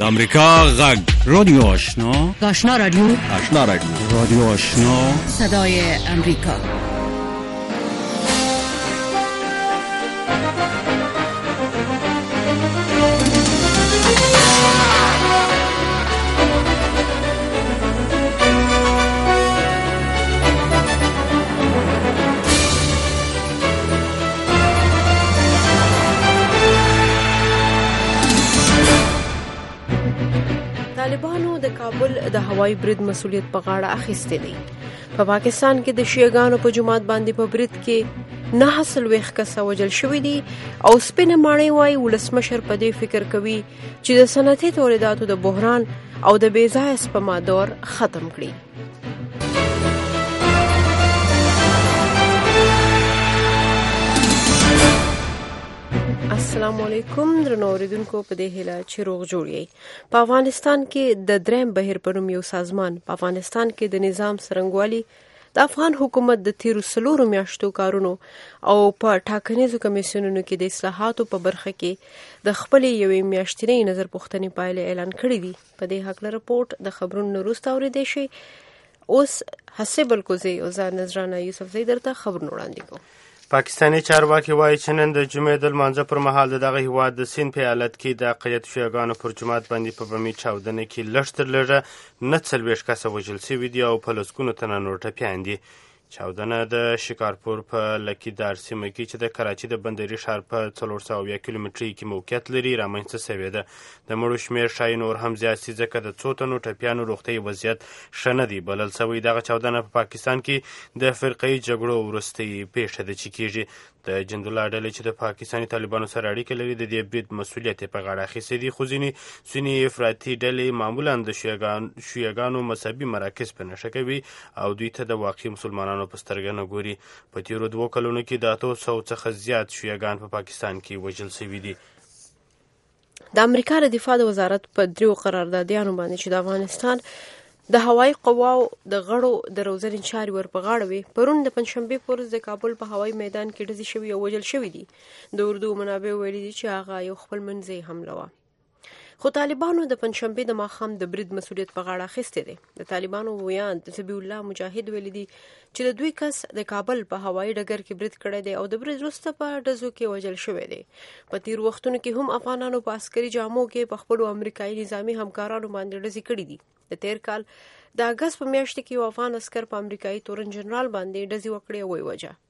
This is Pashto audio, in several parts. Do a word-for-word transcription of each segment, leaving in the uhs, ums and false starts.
امریکا غږ رادیو آشنا آشنا رادیو آشنا رادیو رادیو آشنا صدای امریکا. طالبانو د کابل د هوایي برید مسولیت په غاړه اخیستی دی. په پاکستان کې د شیعاګانو په جماعت باندې په برید کې نه څلوېښت کسه وژل شوي دي او سپینه ماڼۍ وایي ولسمشر په دې فکر کوي چې د صنعتي تولیداتو د بحران او د بې ځایه سپما دور ختم کړي. السلام علیکم درنو اوریدونکو، په دې هیله چې روغ جوړ یې. په افغانستان کې د دریم بهیر په نوم یو سازمان په افغانستان کې د نظام څرنګوالي، د افغان حکومت د تیرو څلورو میاشتو کارونو او په ټاکنیزو کمیسیونونو کې د اصلاحاتو په برخه کې د خپلې یوې میاشتنۍ نظر پوښتنې پایلې اعلان کړي دي. په دې هکله رپورټ د خبرونو وروسته اورېدی شئ. اوس هسې بلکوزی او زه نذرانه یوسفزۍ درته خبرونه وړاندې کوم. پاکستاني چارواکي وایي چې نن د جمعې د لمانځه پر مهال د دغه هیواد د سیند په ایالت کې د اقلیت شیعاګانو پر جومات باندې په بمي چاودنه کې لږ تر لږه نه څلوېښت کسه وژل شوي دي او په لسګونو تنه نور ټپیان دي. چاودنه د شکارپور په لکیدار سیمه کې چې د کراچي د بندري ښار په څلور سوه اویا کیلومترۍ کې موقعیت لري رامنځته شوې ده. د مړو شمېر ښایي نور هم زیات شي ځکه د څو تنو ټپیانو روغتیایي وضعیت ښه نه دی بلل شوی. دغه چاودنه په پاکستان کې د فرقه‌ایي جګړو وروستۍ پیښه ده چې کېږي. د جندولا ډلې چې د پاکستاني طالبانو سره اړیکه لري د دې برید مسؤلیت یې په غاړه اخیستی دی، خو ځینې سني افراطي ډلې معمولا د شیعاګانو مذهبي مراکز په نښه کوي او دوی ته د واقعي مسلمانانو په سترګه نه ګوري. په تیرو دوو کلونو کې د اتو سوو څخه زیات شیعاګان په پاکستان کې وژل شوي دي. د امریکا د دفاع د وزارت په دریو قراردادیانو باندې چې د افغانستان د هوایي قواو د غړو د روزنې چارې ور په غاړه وي، پرون د پنجشنبې په ورځ د کابل په هوایي میدان کې ډزې شوي او وژل شوي دي. د اردو منابعو ویلي دي چې هغه یو خپلمنځي حمله وه. خو طالبانو د پنجشنبې د ماښام د برید مسؤلیت په غاړه اخیستی دی. د طالبانو ویاند ذبیح الله مجاهد ویلي دي چې د دوی کس د کابل په هوایي ډګر کې برید کړی دی او د برید وروسته په ډزو کې وژل شوی دی. په تیرو وختونو کې هم افغانانو په عسکري جامو کې په خپلو امریکایي نظامي همکارانو باندې ډزې کړي دي. د تیر کال د اګست په میاشت کې یو افغان عسکر په امریکایي تورن جنرال باندې ډزې وکړې او ویې وژه.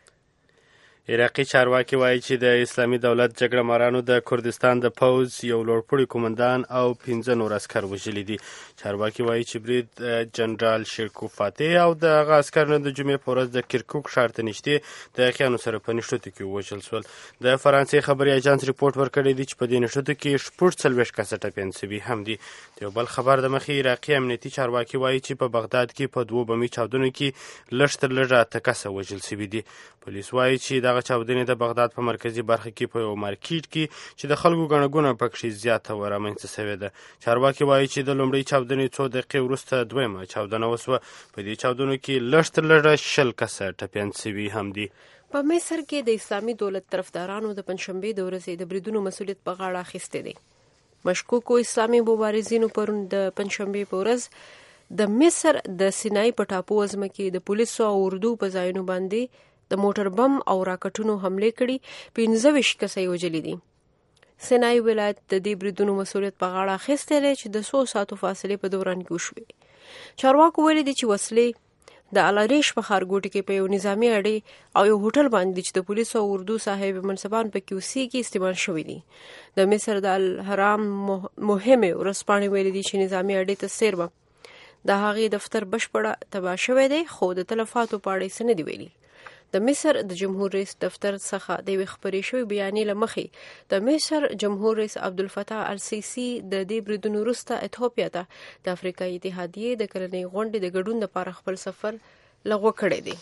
عراقي چارواکي وایي چې د اسلامي دولت جګړه مارانو د کردستان د پوځ یو لوړپوړي قومندان او پنځه نور عسکر وژلي دي. چارواکي وایي چې برید جنرال شیرکو فاتح او د هغه عسکر نن د جمعې په ورځ د کرکوک ښار ته نږدې د یخیانو سره په نښتو کې ووژل شول. د فرانسې خبري اژانس ریپورټ ورکړی دی چې په دې نښتو کې شپږ څلوېښت کسه ټپیان شوي هم دي. د یو بل خبر د مخې عراقي امنیتي چارواکي وایي چې په بغداد کې په دوو بمي چاودنو کې لږ تر لږه اته کسه وژل شوي دي. پولیس وایي چې دغه چاودنې د بغداد په مرکزي برخه کې په یو مارکیټ کې چې د خلکو ګڼه ګوڼه پکښې زیاته وه رامنځته شوې ده. چارواکي وایي چې د لومړۍ چاودنې څو دقیقې وروسته دویمه چاودنه وسوه. په دې چاودنو کې لږ تر لږه شل کسه ټپیان شوي هم دي. په مصر کې د اسلامي دولت طرفدارانو د پنجشنبې د ورځې د بریدونو مسؤلیت په غاړه اخیستی دی. مشکوکو اسلامي مبارزینو پرون د پنجشنبې په ورځ د مصر د سینای په ټاپو وزمه کې د پولیسو او اردو په ځایونو باندې د موټر بم او راکټونو حملې کړي، پنځه ویشت کسه یې وژلي دي. سینای ولایت د دې بریدونو مسؤلیت په غاړه اخیستی دی چې د څو ساعتو فاصلې په دوران کې وشوې. چارواکو ویلي دي چې وسلې د الاریش په ښارګوټي کې په یو نظامي اډې او یو هوټل باندې چې د پولیسو او اردو صاحب منصبان په کې اوسېږي استعمال شوي دي. د مصر د الحرام مهمې ورځپاڼې ویلي دي چې نظامي اډې ته څیرمه د هغې دفتر بشپړه تباه شوی دی، خو د تلفاتو په اړه څه نه دي ویلي. د مصر د جمهور رئیس دفتر څخه د یوې خپرې شوې بیانیې له مخې د مصر جمهور رئیس عبدالفتاح السیسي د دې بریدونو وروسته ایتوپیا ته د افریقایي اتحادیې د کلنۍ غونډې د ګډون لپاره خپل سفر لغوه کړی دی.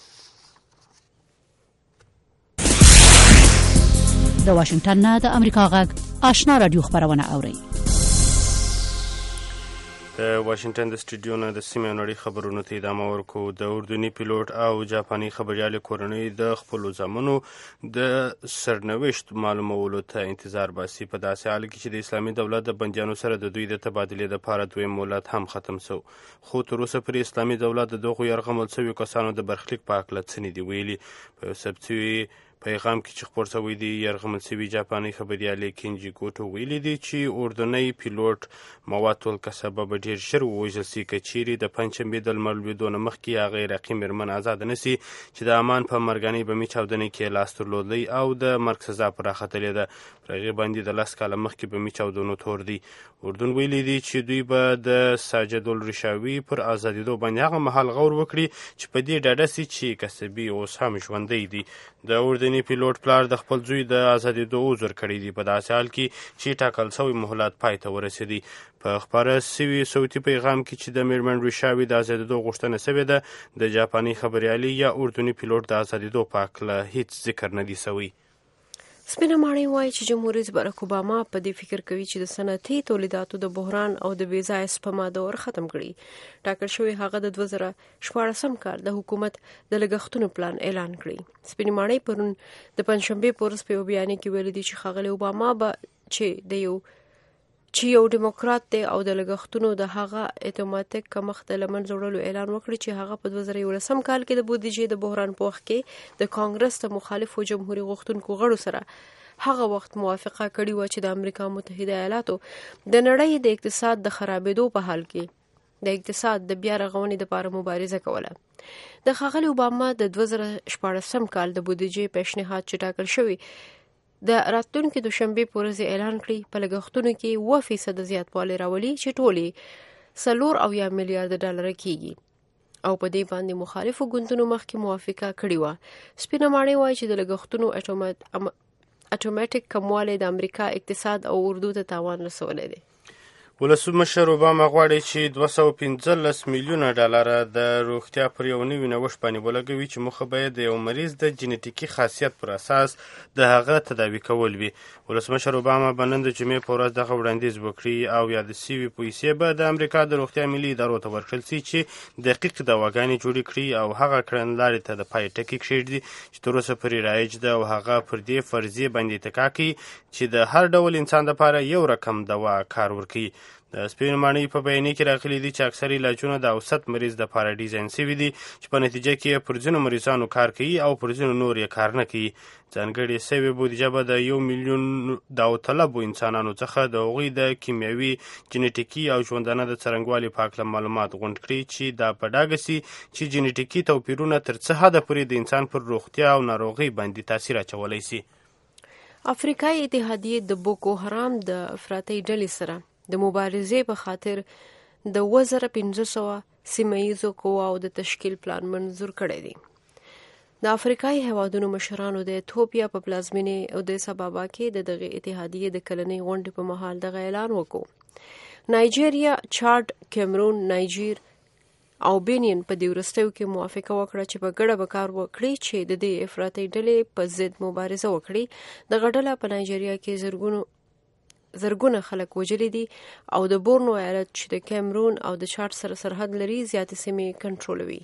د واشنګټن نه د امریکا غږ آشنا رادیو خبرونه اورئ. د واشنگټن د سټوډیو نه د سیمې نړۍ خبرونو ته ادامه ورکو. د اردني پیلوټ او جاپاني خبریال کورنۍ د خپلو زامنو د سرنوشت معلومولو ته انتظار باسي په داسې حال کې چې د اسلامي دولت د بندیانو سره د دوی د تبادلې لپاره دویم مهلت هم ختم شو. خو تر اوسه پورې اسلامي دولت د دغو یرغمل شویو کسانو د برخلیک په هکله څه نه دي ویلي. په یو ثبت شوي پیغام کې چې خپور شوی دی یرغمل شوي جاپاني خبریالې کینجي ګوټو ویلي دي چې اردني پیلوټ مواد الکسبه به ډېر ژر ووژل شي که چیرې د پنجشنبې د لمر لوېدو نه مخکې هغه عراقي مېرمن ازاده نه شي چې د عمان په مرګنۍ بمي چاودنې کې لاس درلودلی او د مرګ سزا پرې اخښتلې ده. پر هغې باندې د لس کاله مخکې بمي چاودنو تور دی. اردن ویلي دي چې دوی به د ساجد الرشاوي پر ازادېدو باندې هغه مهال غور وکړي چې په دې ډاډه شي چې کسبي اوس هم ژوندی دی. د اردني پیلوټ پلار د خپل زوی د ازادېدو عذر کړی دی په داسې حال کې چې ټاکل شوی مهلت پای ته ورسېدی. په خپاره سوي صوتي پیغام کې چې د میرمن رشاوي د ازادېدو غوښتنه شوې ده د جاپاني خبریالي یا اردني پیلوټ د ازادېدو په هکله هیڅ ذکر نه دی شوی. سپینه ماڼۍ وایي چې جمهور رئیس باراک اوباما په دې فکر کوي چې د صنعتي تولیداتو د بحران او د بې ځایه سپما دور ختم کړي. ټاکل شوی هغه د دوه زره شپاړسم کال د حکومت د لګښتونو پلان اعلان کړی. سپینه ماڼۍ پرون د پنجشنبې په ورځ په یو بیانیه کې ویلي دي چې ښاغلی اوباما به چې د یو چې یو ډیموکرات دی او د لګښتونو د هغه اتوماتیک کمښت د له منځه وړلو اعلان وکړي چې هغه په دوه زره یولسم کال کې د بودیجې د بحران په وخت کې د کانګرس د مخالفو جمهوري غوښتونکو غړو سره هغه وخت موافقه کړې وه چې د امریکا متحده ایالاتو د نړۍ د اقتصاد د خرابېدو په حال کې د اقتصاد د بیا رغونې لپاره مبارزه کوله. د ښاغلي اوباما د دوه زره شپاړسم کال د بودیجې پیشنهاد چې ټاکل شوی د راتلونکي دوشنبې په ورځ اعلان کړي په لګښتونو کې اووه فیصده زیاتوالی راولي چې ټولې څلور اویا میلیارده ډالره کیږي او په دې باندې مخالفو ګوندونو مخکې موافقه کړې وه. سپینه ماڼۍ وایي چې د لګښتونو اټوماتیک کموالی د امریکا اقتصاد او اردو ته تاوان رسولی دی. ولسمشر اوباما غواړي چې دوه سوه پنځلس میلیونه ډالره د روغتیا پر یو نوي نوښت باندې ولګوي چې موخه به د یو مریض د جینیټیکي خاصیت پر اساس د هغه تداوي کول وي. ولسمشر اوباما به نن د جمعې په ورځ دغه وړاندیز وکړي او یادې شوي پیسې به د امریکا د روغتیا ملي ادارو ته ورکړل شي چې دقیق دواګانې جوړې کړي او هغه کړنلارې ته د پای ټکي کښېږدي چې تر اوسه پورې رایج ده او هغه پر دې فرضیې باندې اتکا کوي چې د هر ډول انسان لپاره یو رقم دوا کار ورکوي. د سپینې ماڼۍ په بیانیه کې راغلي دي چې اکثر علاجونه د اوسط مریض دپاره ډیزاین شوي دي چې په نتیجه کې پر ځینو مریضانو کار کوي او پر ځینو نور یې کار نه کوي. ځانګړې شوې بودیجه به د یو میلیون داوطلبو انسانانو څخه د هغوی د کیمیاوي جینیټیکي او ژوندانه د څرنګوالي په هکله معلومات غونډ کړي چې دا په ډاګه سي چې جینیټیکي توپیرونه تر څه حده پورې د انسان پر روغتیا او ناروغۍ باندې تاثیر اچولی سي. افریقایي اتحادیې د بوکو حرام د افراطي ډلې سره د مبارزې په خاطر د اووه زره پنځه سوه سیمه ییزو قواو د تشکیل پلان منظور کړی دی. د افریقایي هیوادونو مشرانو د ایتوپیا په پلازمینې اودیس ابابا کې د دغه اتحادیې د کلنۍ غونډې په مهال دغه اعلان وکړو. نایجیریا، چاډ، کیمرون، نایجیر او بینین په دې وروستیو کې موافقه وکړه چې په ګډه به کار وکړي چې د دې افراطي ډلې په ضد مبارزه وکړي. دغه ډله په نایجیریا کې زرګونو زرګونه خلک وژلي دي او د بورنو ایالت چې د کیمرون او د چاډ سره سرحد لري زیاتې سیمې کنټرولوي.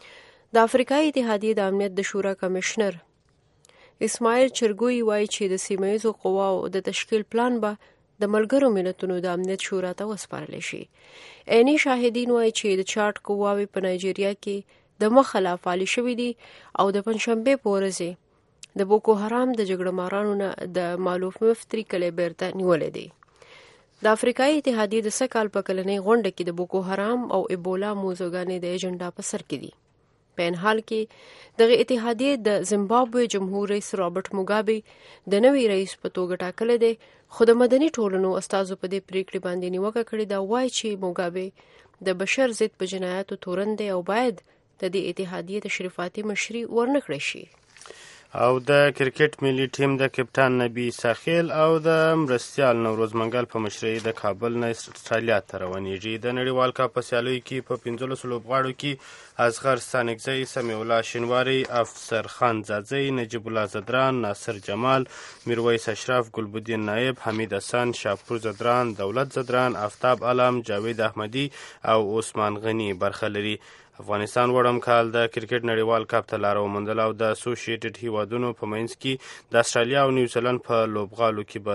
د افریقایي اتحادیې د امنیت د شورا کمشنر اسماعیل چرګوی وایي چې د سیمه ییزو قواو د تشکیل پلان به د ملګرو ملتونو د امنیت شورا ته وسپارلی شي. عیني شاهدین وایي چې د چاډ قواوې په نایجیریا کې د مخه لا فعالې شوي دي او د پنجشنبې په ورځ د بوکو حرام د جګړه مارانو نه د مالوف مفتري کلی بیرته نیولی دی. د افریقایي اتحادیې د سږ کال په کلنۍ غونډه کې د بوکو حرام او ایبولا موضوعګانې د ایجنډا په سر کې دي. په این حال کې دغه اتحادیې د زیمبابوې جمهور رئیس رابرټ موګابي د نوي رئیس په توګه ټاکلی دی، خو د مدني ټولنو استازو په دې پریکړې باندې نیوکه کړې ده. وایي چې موګابي د بشر ضد په جنایاتو تورن دی او باید د دې اتحادیې تشریفاتي مشري ورنه کړی شي. او د کرکټ ملي ټیم د کپټان نبی ساخیل او د مرستیال نوروز منګل په مشرۍ د کابل نه استرالیا ته روانېږي. د نړیوال کپ په سیالیو کې په پنځلسو لوبغاړو کې اصغر ستانکزی، سمیع الله شینواری، افسر خان ځاځی، نجیب الله زدران، ناصر جمال، میرویس اشرف، ګلبدین نایب، حمید حسن، شاپور زدران، دولت زدران، آفتاب علم، جاوید احمدی او عثمان غنی برخه لري. افغانستان وړم کال د کرکټ نړیوال کپ ته لاره وموندله او د اسوسییټډ هیوادونو په منځ کې د استرالیا او نیوزیلند په لوبغالو کې به